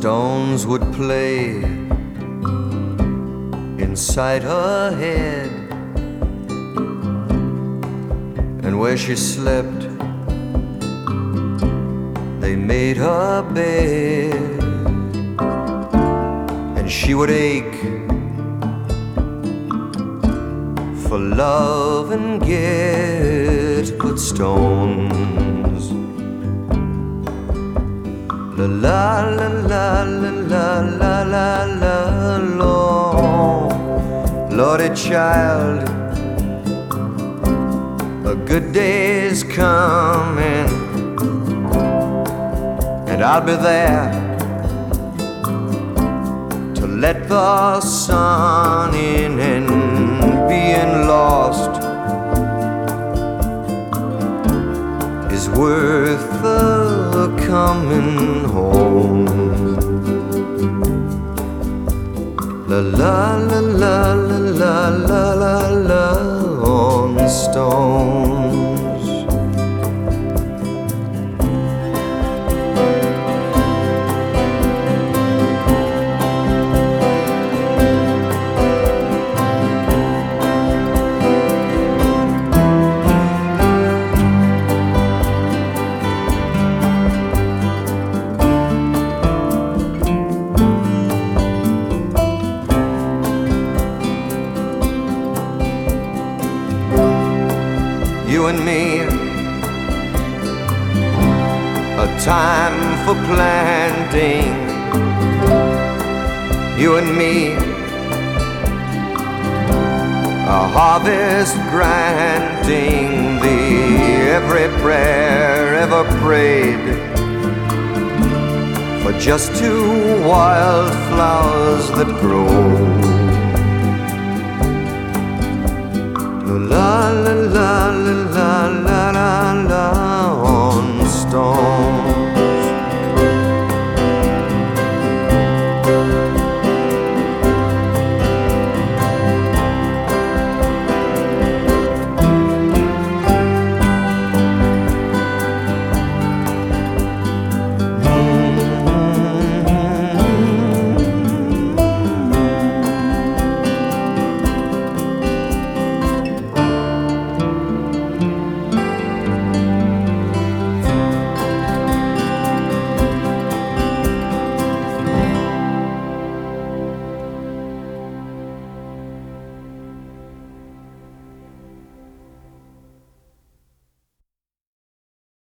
stones would play inside her head, and where she slept they made her bed. And she would ache for love and get good stones. La la la la la la la la la. Lordy child, a good day's coming, and I'll be there to let the sun in, and being lost is worth the coming home. La la la la la la la la on the stones. You and me, a time for planting. You and me, a harvest granting thee every prayer ever prayed for just two wild flowers that grow.